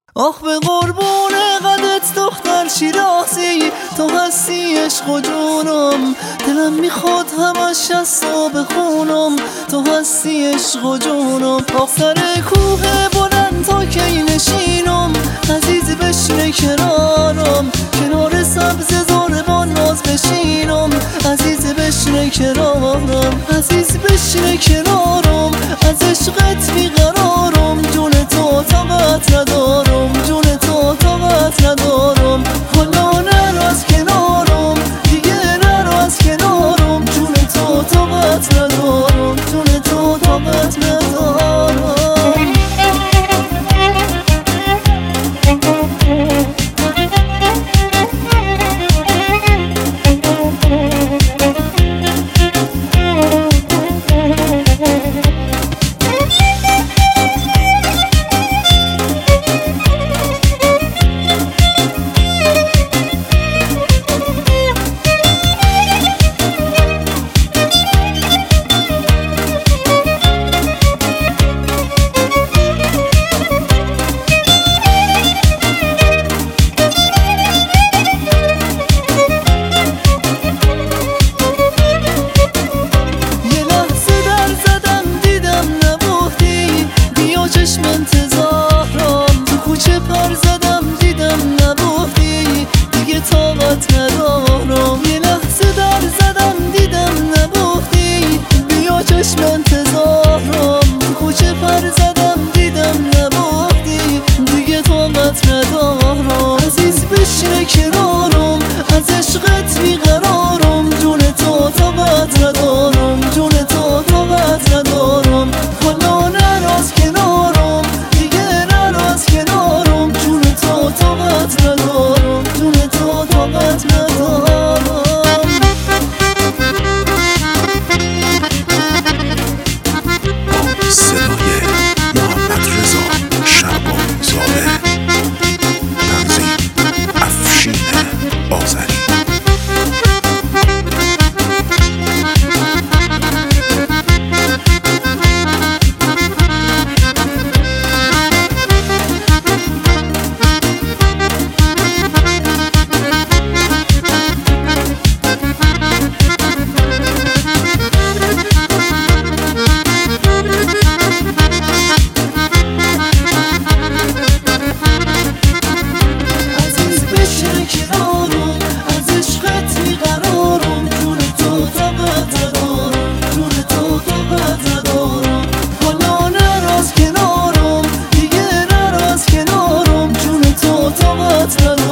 آخ به قربون قدت دختر شیرازی، تو هستی عشق و جونم، دلم میخواد همش از تو بخونم، تو هستی عشق و جونم. آخ سر کوه بلند تا کی نشینم، عزیز بشینه کنارم، کنار سبز زاربان ناز بشینم، عزیز بشینه کنارم، عزیز بشینه کنارم، از عشقت بیقرارم، جون تو طاقت ندارم، جون تو طاقت ندارم، حالا نرو از کنارم، دیگه نرو از کنارم، جون تو طاقت ندارم، جون تو طاقت ندارم. چشم انتظارم تو کوچه پر زدم دیدم نبودی، دیگه طاقت ندارم، یه لحظه در زدم دیدم نبودی، بیا چشم انتظارم تو کوچه پر زدم دیدم نبودی، دیگه طاقت ندارم، عزیز بشینه کنارم، از عشقت بیقرارم، جون تو طاقت ندارم، جون تو طاقت ندارم، حالا نرو از کنارم، دیگه نرو از کنارم، جون تو طاقت ندارم، جون تو طاقت ندارم. صدای محمد رضا شعبان زاده، تنظیم افشین آذری. طاقت ندارم.